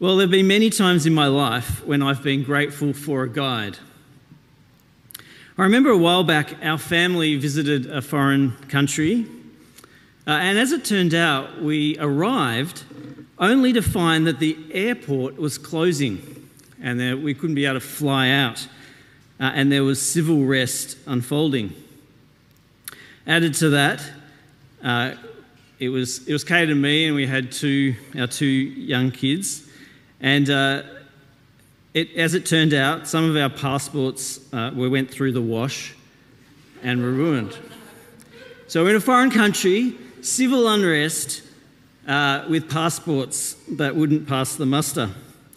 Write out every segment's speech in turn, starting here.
Well, there have been many times in my life when I've been grateful for a guide. I remember a while back our family visited a foreign country, and as it turned out, we arrived only to find that the airport was closing and that we couldn't be able to fly out, and there was civil unrest unfolding. Added to that, it was Kate and me, and we had our two young kids. And as it turned out, some of our passports went through the wash and were ruined. So we're in a foreign country, civil unrest, with passports that wouldn't pass the muster.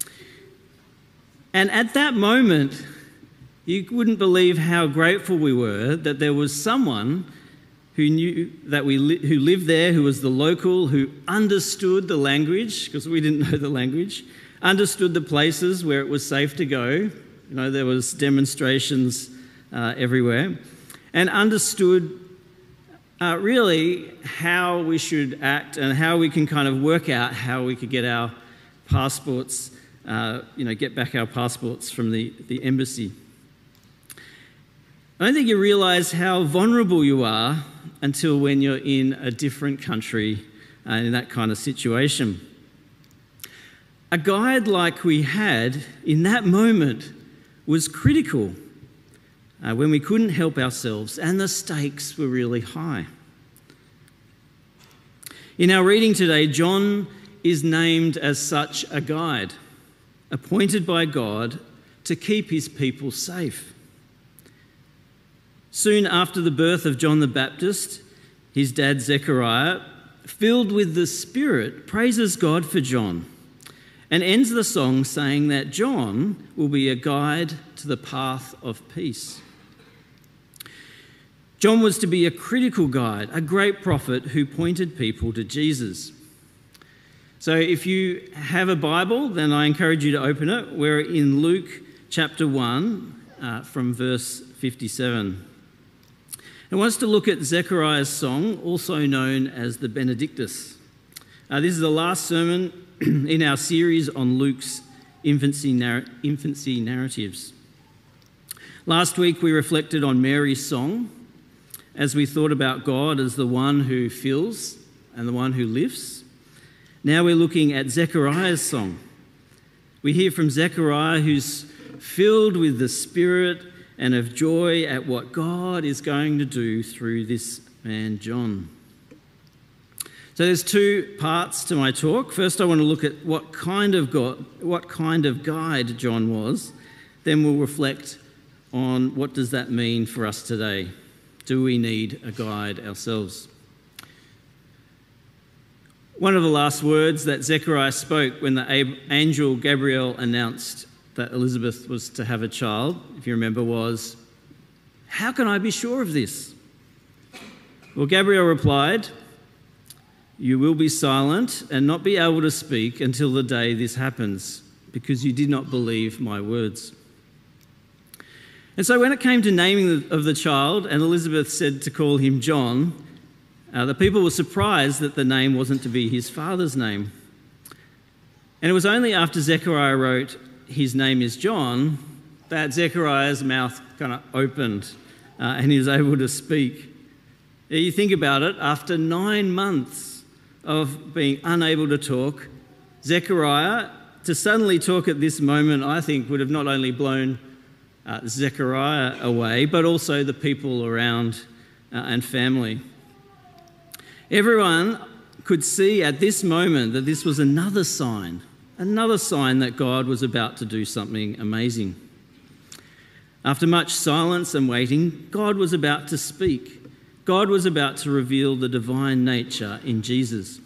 And at that moment, you wouldn't believe how grateful we were that there was someone who knew that who lived there, who was the local, who understood the language, because we didn't know the language, understood the places where it was safe to go. You know, there was demonstrations everywhere, and understood really how we should act and how we can kind of work out how we could get our passports, get back our passports from the embassy. I don't think you realise how vulnerable you are until when you're in a different country in that kind of situation. A guide like we had in that moment was critical when we couldn't help ourselves and the stakes were really high. In our reading today, John is named as such a guide, appointed by God to keep his people safe. Soon after the birth of John the Baptist, his dad Zechariah, filled with the Spirit, praises God for John and ends the song saying that John will be a guide to the path of peace. John was to be a critical guide, a great prophet who pointed people to Jesus. So if you have a Bible, then I encourage you to open it. We're in Luke chapter 1 from verse 57. I want us to look at Zechariah's song, also known as the Benedictus. This is the last sermon in our series on Luke's infancy narratives. Last week we reflected on Mary's song as we thought about God as the one who fills and the one who lifts. Now we're looking at Zechariah's song. We hear from Zechariah, who's filled with the Spirit and of joy at what God is going to do through this man John. So there's two parts to my talk. First, I want to look at what kind of guide John was. Then we'll reflect on what does that mean for us today. Do we need a guide ourselves? One of the last words that Zechariah spoke when the angel Gabriel announced that Elizabeth was to have a child, if you remember, was, "How can I be sure of this?" Well, Gabriel replied, "You will be silent and not be able to speak until the day this happens, because you did not believe my words." And so when it came to naming of the child, and Elizabeth said to call him John, the people were surprised that the name wasn't to be his father's name. And it was only after Zechariah wrote, "His name is John," that Zechariah's mouth kind of opened and he was able to speak. You think about it, after 9 months of being unable to talk, Zechariah, to suddenly talk at this moment, I think would have not only blown Zechariah away, but also the people around and family. Everyone could see at this moment that this was another sign that God was about to do something amazing. After much silence and waiting, God was about to speak. God was about to reveal the divine nature in Jesus.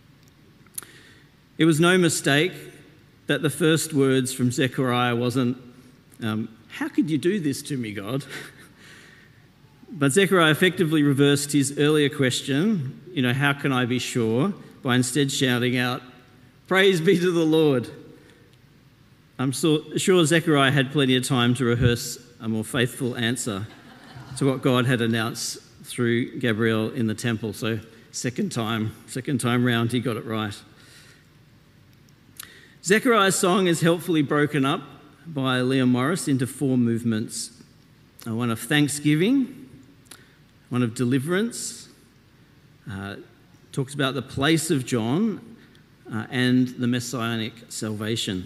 It was no mistake that the first words from Zechariah wasn't, "How could you do this to me, God?" But Zechariah effectively reversed his earlier question, "How can I be sure?" by instead shouting out, "Praise be to the Lord." I'm sure Zechariah had plenty of time to rehearse a more faithful answer to what God had announced through Gabriel in the temple. So second time round, he got it right. Zechariah's song is helpfully broken up by Leon Morris into 4 movements: one of thanksgiving, one of deliverance, talks about the place of John, and the messianic salvation.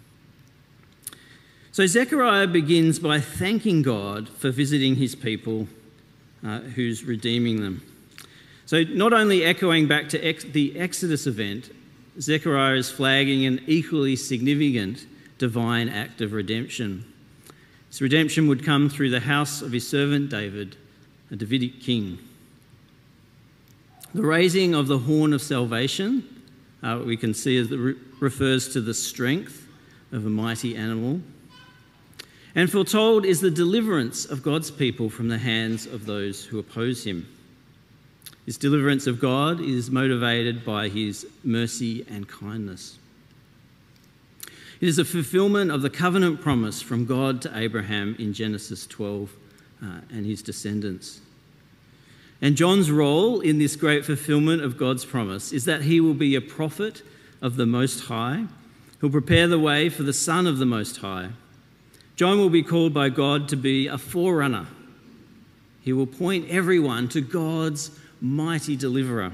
So Zechariah begins by thanking God for visiting his people, who's redeeming them. So not only echoing back to the Exodus event, Zechariah is flagging an equally significant divine act of redemption. This redemption would come through the house of his servant David, a Davidic king. The raising of the horn of salvation, we can see as it refers to the strength of a mighty animal. And foretold is the deliverance of God's people from the hands of those who oppose him. This deliverance of God is motivated by his mercy and kindness. It is a fulfillment of the covenant promise from God to Abraham in Genesis 12 and his descendants. And John's role in this great fulfillment of God's promise is that he will be a prophet of the Most High, who'll prepare the way for the Son of the Most High. John will be called by God to be a forerunner. He will point everyone to God's mighty deliverer.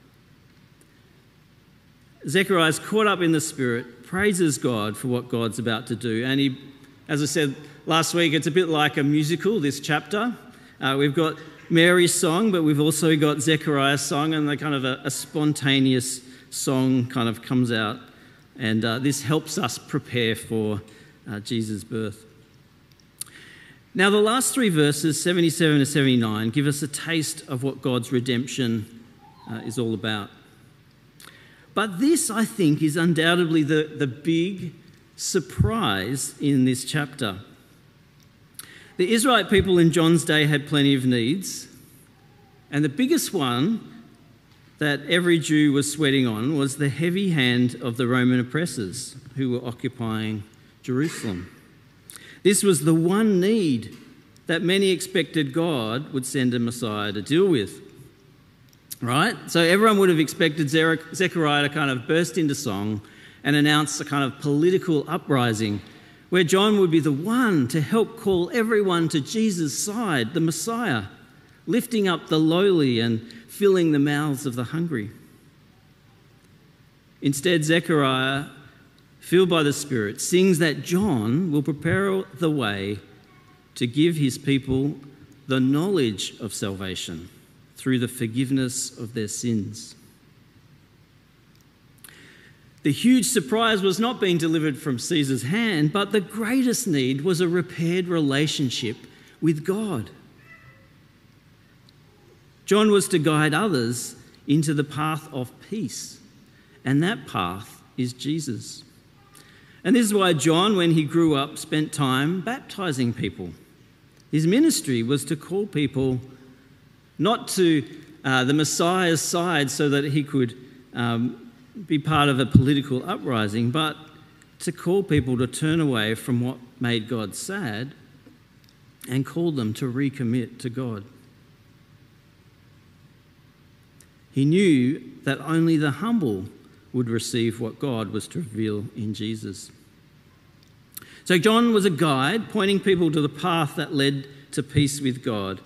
Zechariah is caught up in the Spirit, praises God for what God's about to do. And he, as I said last week, it's a bit like a musical, this chapter. We've got Mary's song, but we've also got Zechariah's song, and the kind of a spontaneous song kind of comes out. And this helps us prepare for Jesus' birth. Now, the last 3 verses, 77 to 79, give us a taste of what God's redemption is all about. But this, I think, is undoubtedly the big surprise in this chapter. The Israelite people in John's day had plenty of needs, and the biggest one that every Jew was sweating on was the heavy hand of the Roman oppressors who were occupying Jerusalem. This was the one need that many expected God would send a Messiah to deal with. Right? So everyone would have expected Zechariah to kind of burst into song and announce a kind of political uprising where John would be the one to help call everyone to Jesus' side, the Messiah, lifting up the lowly and filling the mouths of the hungry. Instead, Zechariah, filled by the Spirit, sings that John will prepare the way to give his people the knowledge of salvation through the forgiveness of their sins. The huge surprise was not being delivered from Caesar's hand, but the greatest need was a repaired relationship with God. John was to guide others into the path of peace, and that path is Jesus. And this is why John, when he grew up, spent time baptizing people. His ministry was to call people not to the Messiah's side so that he could be part of a political uprising, but to call people to turn away from what made God sad and call them to recommit to God. He knew that only the humble would receive what God was to reveal in Jesus. So John was a guide pointing people to the path that led to peace with God.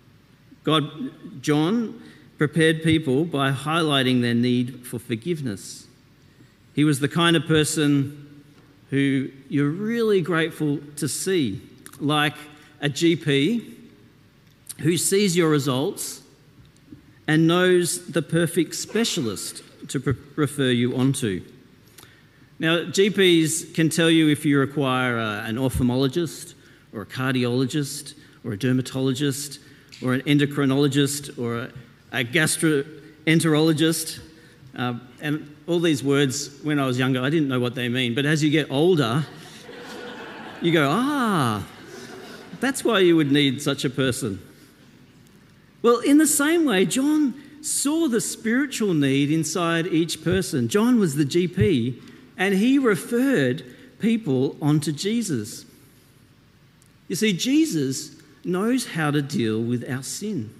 John prepared people by highlighting their need for forgiveness. He was the kind of person who you're really grateful to see, like a GP who sees your results and knows the perfect specialist to refer you onto. Now, GPs can tell you if you require an ophthalmologist or a cardiologist or a dermatologist or an endocrinologist or a gastroenterologist. And all these words, when I was younger, I didn't know what they mean. But as you get older, you go, that's why you would need such a person. Well, in the same way, John saw the spiritual need inside each person. John was the GP, and he referred people onto Jesus. You see, Jesus knows how to deal with our sin.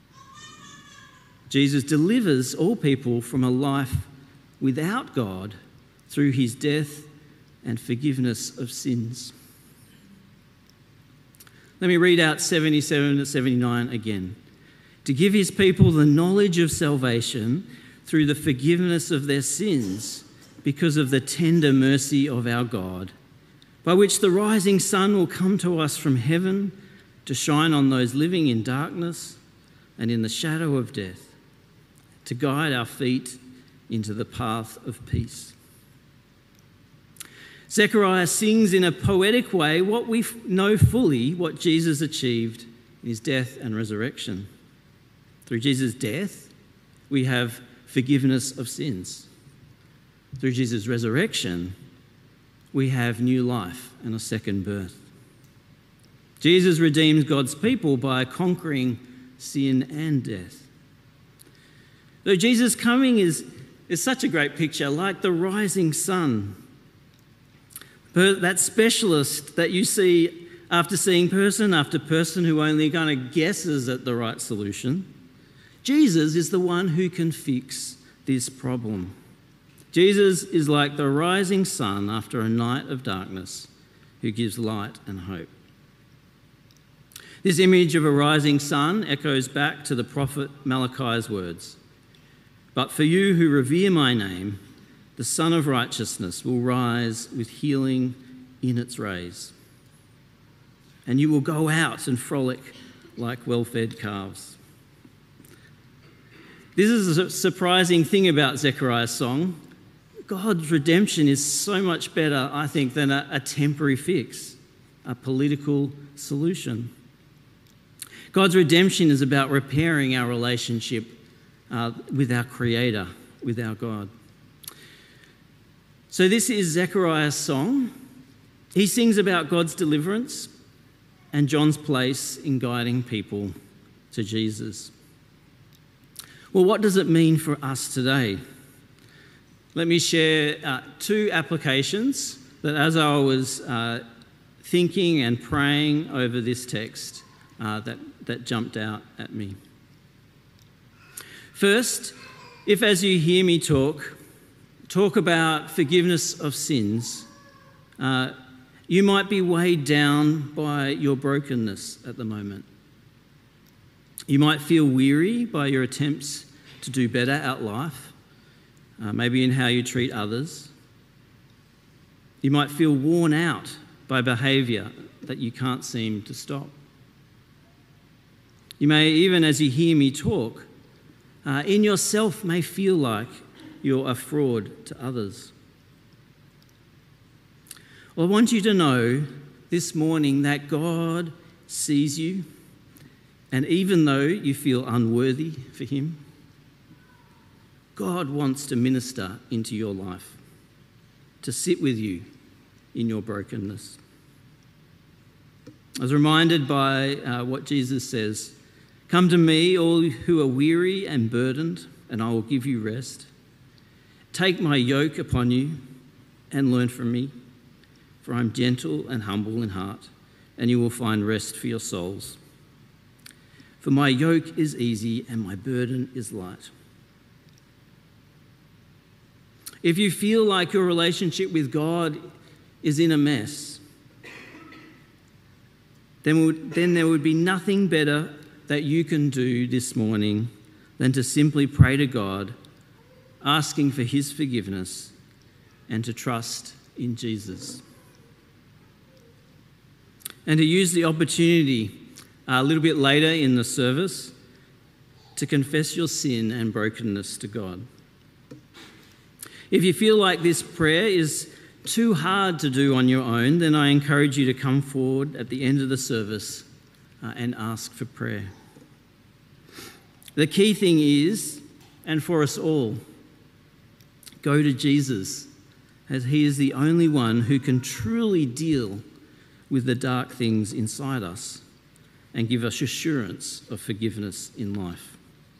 Jesus delivers all people from a life without God through his death and forgiveness of sins. Let me read out 77 to 79 again. To give his people the knowledge of salvation through the forgiveness of their sins because of the tender mercy of our God, by which the rising sun will come to us from heaven to shine on those living in darkness and in the shadow of death, to guide our feet into the path of peace. Zechariah sings in a poetic way what we know fully what Jesus achieved in his death and resurrection. Through Jesus' death, we have forgiveness of sins. Through Jesus' resurrection, we have new life and a second birth. Jesus redeems God's people by conquering sin and death. So Jesus' coming is such a great picture, like the rising sun. But that specialist that you see after seeing person after person who only kind of guesses at the right solution, Jesus is the one who can fix this problem. Jesus is like the rising sun after a night of darkness who gives light and hope. This image of a rising sun echoes back to the prophet Malachi's words. But for you who revere my name, the Sun of Righteousness will rise with healing in its rays. And you will go out and frolic like well-fed calves. This is a surprising thing about Zechariah's song. God's redemption is so much better, I think, than a temporary fix, a political solution. God's redemption is about repairing our relationship with our Creator, with our God. So this is Zechariah's song. He sings about God's deliverance and John's place in guiding people to Jesus. Well, what does it mean for us today? Let me share two applications that as I was thinking and praying over this text that jumped out at me. First, if as you hear me talk about forgiveness of sins, you might be weighed down by your brokenness at the moment. You might feel weary by your attempts to do better at life, maybe in how you treat others. You might feel worn out by behaviour that you can't seem to stop. You may, even as you hear me talk, in yourself may feel like you're a fraud to others. Well, I want you to know this morning that God sees you, and even though you feel unworthy for him, God wants to minister into your life, to sit with you in your brokenness. I was reminded by what Jesus says, "Come to me, all who are weary and burdened, and I will give you rest. Take my yoke upon you and learn from me, for I am gentle and humble in heart, and you will find rest for your souls. For my yoke is easy and my burden is light." If you feel like your relationship with God is in a mess, then there would be nothing better that you can do this morning than to simply pray to God, asking for his forgiveness and to trust in Jesus. And to use the opportunity a little bit later in the service to confess your sin and brokenness to God. If you feel like this prayer is too hard to do on your own, then I encourage you to come forward at the end of the service and ask for prayer. The key thing is, and for us all, go to Jesus, as he is the only one who can truly deal with the dark things inside us and give us assurance of forgiveness in life.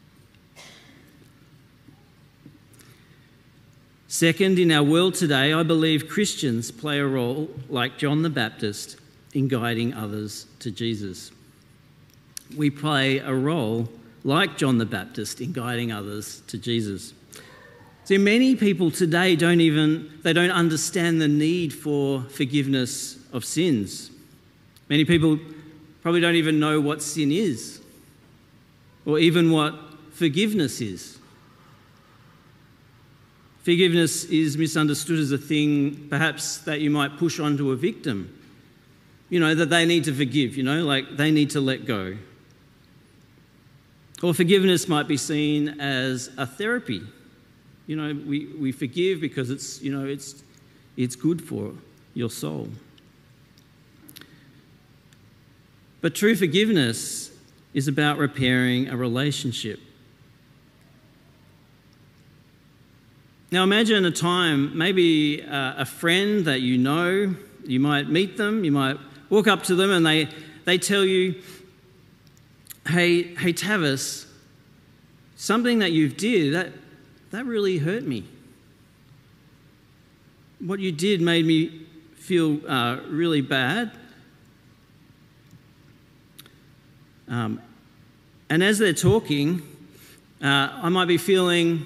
Second, in our world today, I believe Christians play a role, like John the Baptist, in guiding others to Jesus. We play a role, like John the Baptist, in guiding others to Jesus. See, many people today don't understand the need for forgiveness of sins. Many people probably don't even know what sin is, or even what forgiveness is. Forgiveness is misunderstood as a thing perhaps that you might push onto a victim. That they need to forgive, like they need to let go. Or forgiveness might be seen as a therapy. We forgive because it's good for your soul. But true forgiveness is about repairing a relationship. Now imagine a time, maybe a friend that you know, you might meet them, you might walk up to them and they tell you, hey Tavis, something that you did, that really hurt me. What you did made me feel really bad. And as they're talking, I might be feeling,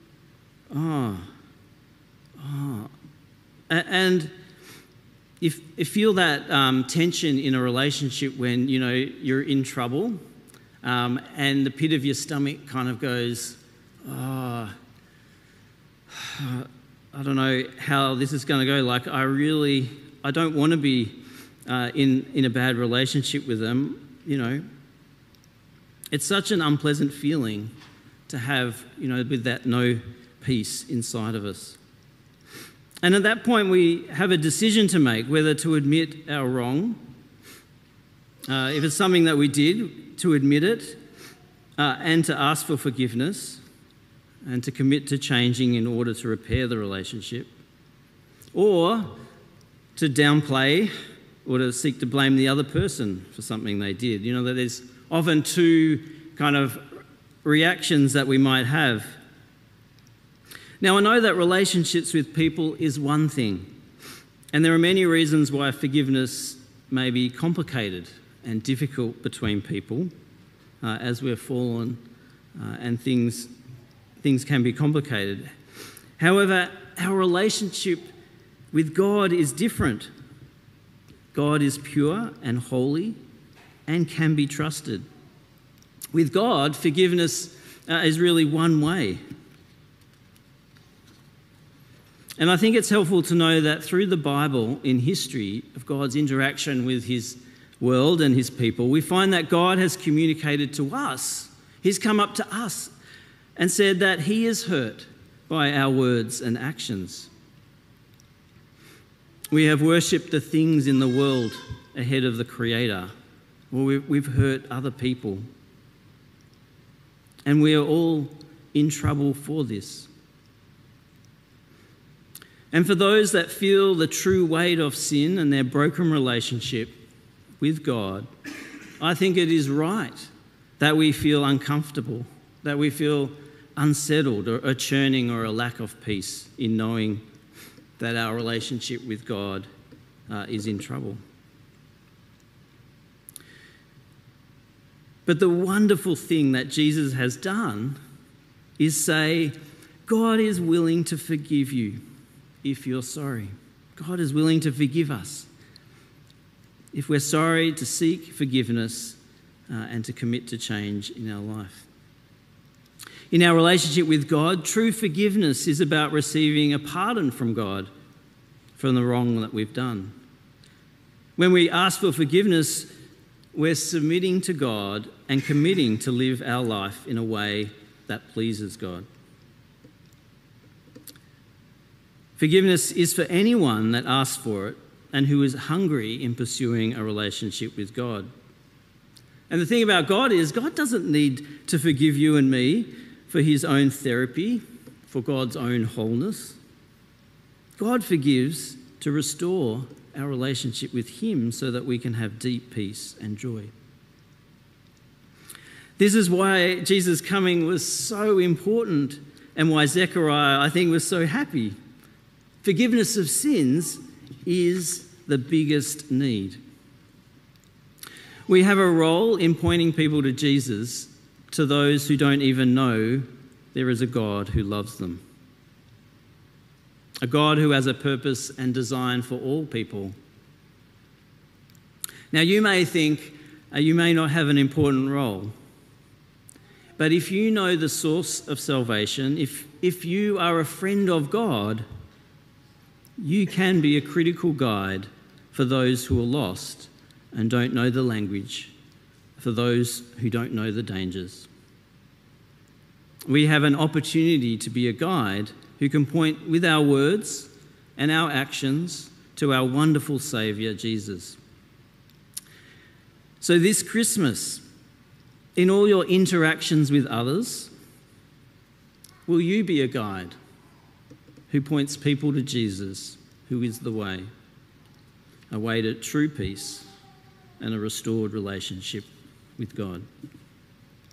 and you feel that tension in a relationship when, you're in trouble, and the pit of your stomach kind of goes, I don't know how this is going to go. Like, I don't want to be in a bad relationship with them, It's such an unpleasant feeling to have, with that no peace inside of us. And at that point, we have a decision to make, whether to admit our wrong, if it's something that we did, to admit it, and to ask for forgiveness, and to commit to changing in order to repair the relationship, or to downplay or to seek to blame the other person for something they did. That there's often two kind of reactions that we might have. Now, I know that relationships with people is one thing, and there are many reasons why forgiveness may be complicated and difficult between people as we're fallen, and things can be complicated. However, our relationship with God is different. God is pure and holy and can be trusted. With God, forgiveness is really one way. And I think it's helpful to know that through the Bible, in history of God's interaction with his world and his people, we find that God has communicated to us. He's come up to us and said that he is hurt by our words and actions. We have worshipped the things in the world ahead of the Creator. Well, we've hurt other people. And we are all in trouble for this. And for those that feel the true weight of sin and their broken relationship with God, I think it is right that we feel uncomfortable, that we feel unsettled, or a churning or a lack of peace in knowing that our relationship with God is in trouble. But the wonderful thing that Jesus has done is say, God is willing to forgive you if you're sorry. God is willing to forgive us if we're sorry, to seek forgiveness and to commit to change in our life. In our relationship with God, true forgiveness is about receiving a pardon from God from the wrong that we've done. When we ask for forgiveness, we're submitting to God and committing to live our life in a way that pleases God. Forgiveness is for anyone that asks for it and who is hungry in pursuing a relationship with God. And the thing about God is, God doesn't need to forgive you and me for his own therapy, for God's own wholeness. God forgives to restore our relationship with him so that we can have deep peace and joy. This is why Jesus' coming was so important and why Zechariah, I think, was so happy. Forgiveness of sins is the biggest need. We have a role in pointing people to Jesus, to those who don't even know there is a God who loves them. a God who has a purpose and design for all people. Now, you may think you may not have an important role, but if you know the source of salvation, if you are a friend of God, you can be a critical guide for those who are lost and don't know the language, for those who don't know the dangers. We have an opportunity to be a guide who can point with our words and our actions to our wonderful Saviour, Jesus. So this Christmas, in all your interactions with others, will you be a guide who points people to Jesus, who is the way, a way to true peace and a restored relationship with God?